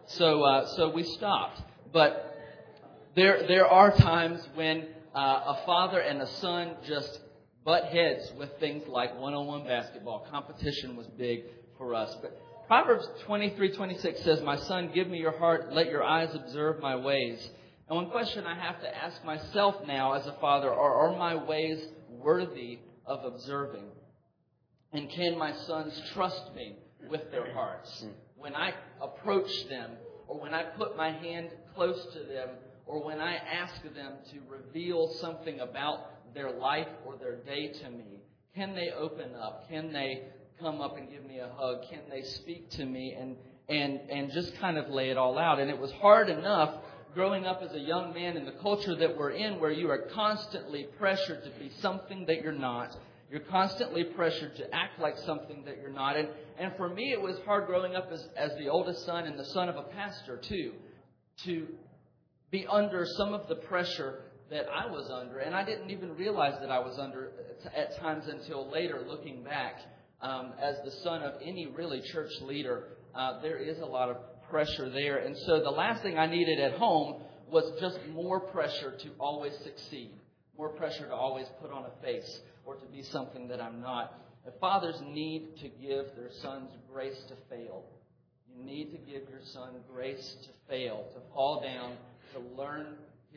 So we stopped. But there are times when a father and a son just butt heads with things like one-on-one basketball. Competition was big for us. But Proverbs 23:26 says, "My son, give me your heart, let your eyes observe my ways." And one question I have to ask myself now as a father are my ways worthy of observing? And can my sons trust me with their hearts? When I approach them, or when I put my hand close to them, or when I ask them to reveal something about their life or their day to me, can they open up? Can they come up and give me a hug? Can they speak to me and just kind of lay it all out? And it was hard enough growing up as a young man in the culture that we're in, where you are constantly pressured to be something that you're not. You're constantly pressured to act like something that you're not. And for me, it was hard growing up as the oldest son and the son of a pastor, too, to be under some of the pressure that I was under. And I didn't even realize that I was under at times until later, looking back. As the son of any really church leader, there is a lot of pressure there. And so the last thing I needed at home was just more pressure to always succeed, more pressure to always put on a face or to be something that I'm not. The fathers need to give their sons grace to fail. You need to give your son grace to fail, to fall down, to learn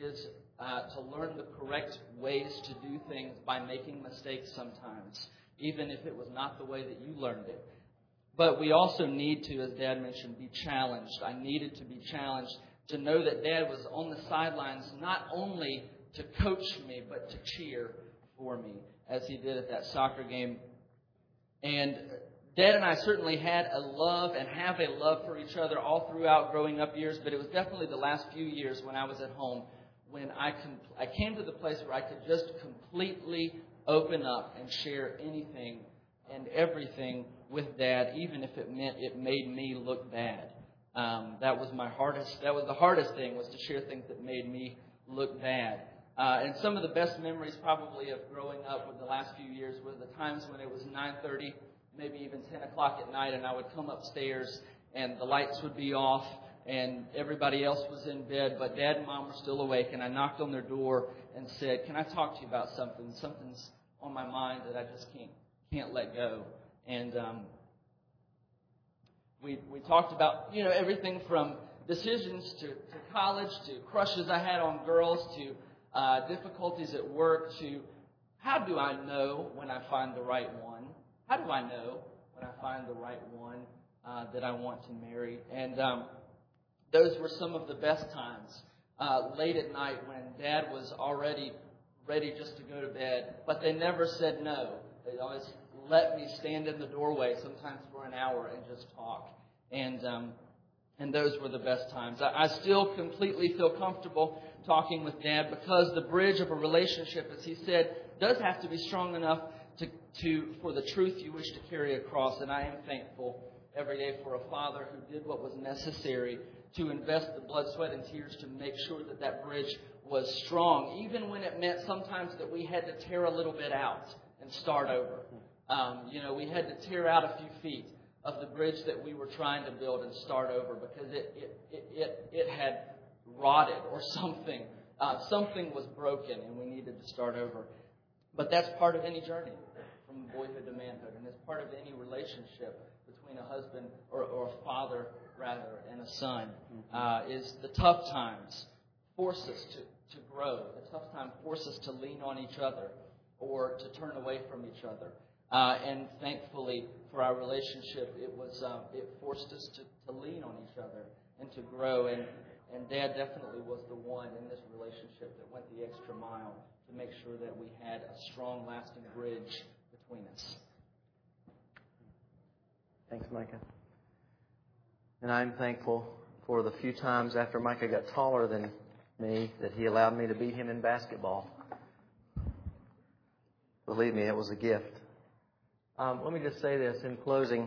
the correct ways to do things by making mistakes sometimes, even if it was not the way that you learned it. But we also need to, as Dad mentioned, be challenged. I needed to be challenged to know that Dad was on the sidelines not only to coach me, but to cheer for me, as he did at that soccer game. And Dad and I certainly had a love and have a love for each other all throughout growing up years, but it was definitely the last few years when I was at home when I came to the place where I could just completely open up and share anything and everything with Dad, even if it meant it made me look bad. That was the hardest thing, was to share things that made me look bad. And some of the best memories probably of growing up with the last few years were the times when it was 9:30, maybe even 10 o'clock at night, and I would come upstairs and the lights would be off and everybody else was in bed, but Dad and Mom were still awake, and I knocked on their door and said, "Can I talk to you about something? Something's on my mind that I just can't let go." And we talked about, everything from decisions to college, to crushes I had on girls, to difficulties at work, to how do I know when I find the right one? How do I know when I find the right one that I want to marry? And those were some of the best times. Late at night when Dad was already ready just to go to bed, but they never said no. They always let me stand in the doorway, sometimes for an hour, and just talk. And those were the best times. I still completely feel comfortable talking with Dad, because the bridge of a relationship, as he said, does have to be strong enough for the truth you wish to carry across. And I am thankful every day for a father who did what was necessary to invest the blood, sweat, and tears to make sure that that bridge was strong, even when it meant sometimes that we had to tear a little bit out and start over. We had to tear out a few feet of the bridge that we were trying to build and start over, because it had rotted or something. Something was broken and we needed to start over. But that's part of any journey from boyhood to manhood, and it's part of any relationship between a husband or a father, rather, and a son. Is the tough times force us to grow. The tough times force us to lean on each other or to turn away from each other. And thankfully for our relationship, it forced us to lean on each other and to grow. And Dad definitely was the one in this relationship that went the extra mile to make sure that we had a strong, lasting bridge between us.
Thanks, Micah. And I'm thankful for the few times after Micah got taller than me that he allowed me to beat him in basketball. Believe me, it was a gift. Let me just say this in closing.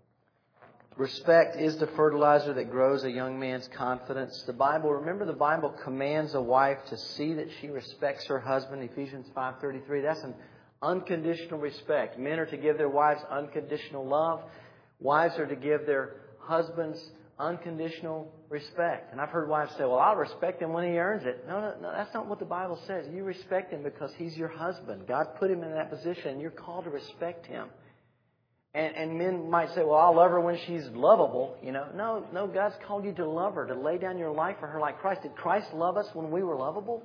Respect is the fertilizer that grows a young man's confidence. Remember the Bible commands a wife to see that she respects her husband, Ephesians 5:33. That's an unconditional respect. Men are to give their wives unconditional love. Wives are to give their husbands unconditional respect. And I've heard wives say, "Well, I'll respect him when he earns it." No, that's not what the Bible says. You respect him because he's your husband. God put him in that position, and you're called to respect him. And men might say, "Well, I'll love her when she's lovable." No, God's called you to love her, to lay down your life for her like Christ. Did Christ love us when we were lovable?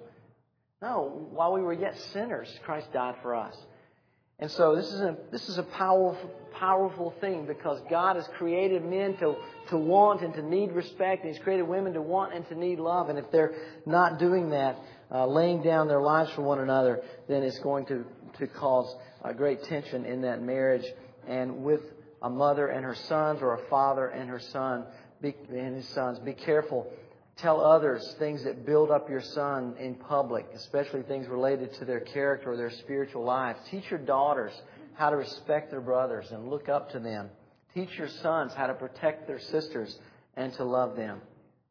No. While we were yet sinners, Christ died for us. And so this is a powerful thing, because God has created men to want and to need respect, and He's created women to want and to need love. And if they're not doing that, laying down their lives for one another, then it's going to cause a great tension in that marriage. And with a mother and her sons, or a father and her son and his sons, be careful. Tell others things that build up your son in public, especially things related to their character or their spiritual lives. Teach your daughters how to respect their brothers and look up to them. Teach your sons how to protect their sisters and to love them.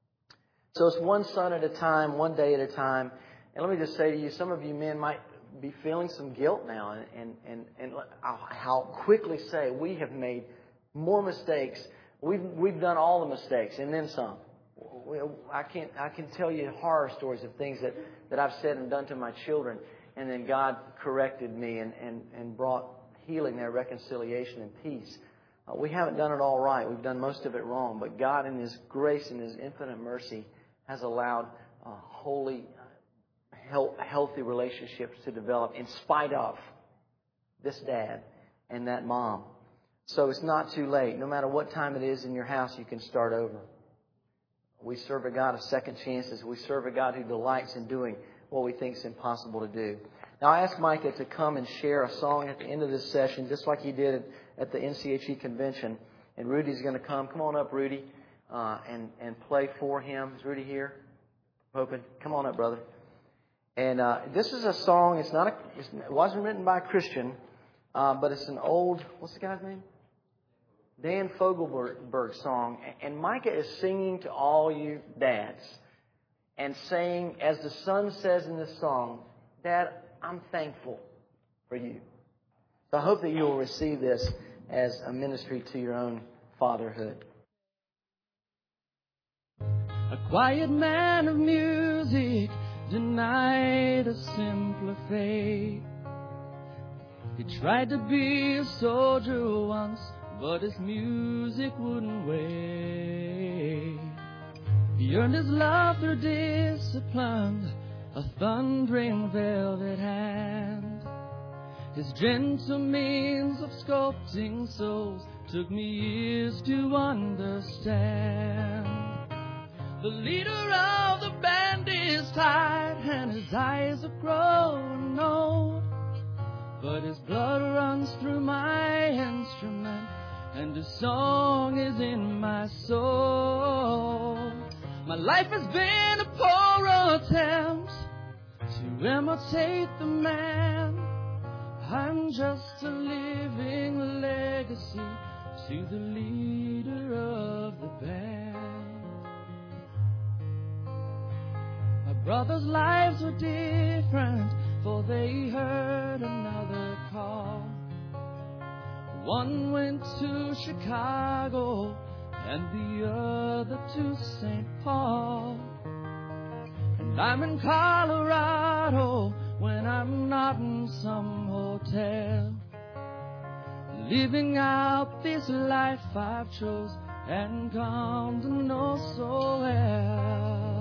So it's one son at a time, one day at a time. And let me just say to you, some of you men might be feeling some guilt now, and I'll quickly say we have made more mistakes. We've done all the mistakes and then some. I can tell you horror stories of things that I've said and done to my children, and then God corrected me and brought healing there, reconciliation and peace. We haven't done it all right. We've done most of it wrong, but God in His grace and His infinite mercy has allowed holy, healthy relationships to develop in spite of this dad and that mom. So it's not too late. No matter what time it is in your house, you can start over. We serve a God of second chances. We serve a God who delights in doing what we think is impossible to do. Now, I asked Micah to come and share a song at the end of this session, just like he did at the NCHE convention. And Rudy's going to come. Come on up, Rudy, and play for him. Is Rudy here? Hoping. Come on up, brother. And this is a song. It wasn't written by a Christian, but it's an old, what's the guy's name? Dan Fogelberg song. And Micah is singing to all you dads and saying, as the son says in this song, Dad, I'm thankful for you. So I hope that you will receive this as a ministry to your own fatherhood.
A quiet man of music, denied a simpler fate. He tried to be a soldier once, but his music wouldn't wait. He earned his love through discipline, a thundering velvet hand. His gentle means of sculpting souls took me years to understand. The leader of the band is tired and his eyes have grown old, but his blood runs through my instrument and his song is in my soul. My life has been a poor attempt to imitate the man. I'm just a living legacy to the leader of the band. My brothers' lives were different, for they heard another call. One went to Chicago and the other to St. Paul. And I'm in Colorado when I'm not in some hotel, living out this life I've chose and come to know so well.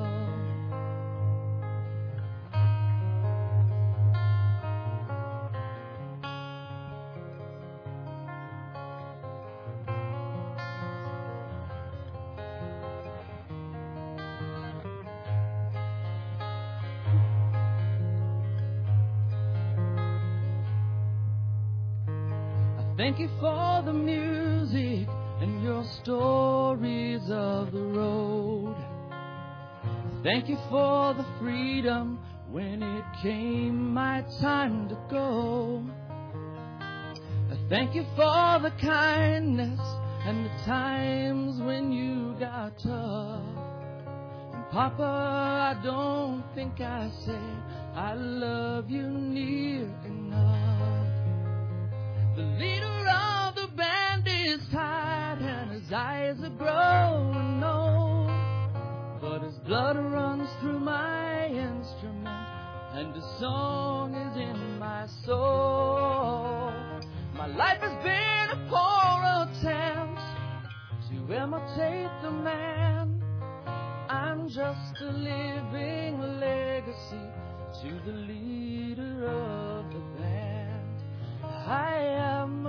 Thank you for the music and your stories of the road. Thank you for the freedom when it came my time to go. Thank you for the kindness and the times when you got tough. And Papa, I don't think I said I love you near enough. The leader of the band is tired and his eyes are growing old, but his blood runs through my instrument and his song is in my soul. My life has been a poor attempt to imitate the man. I'm just a living legacy to the leader of the band. I am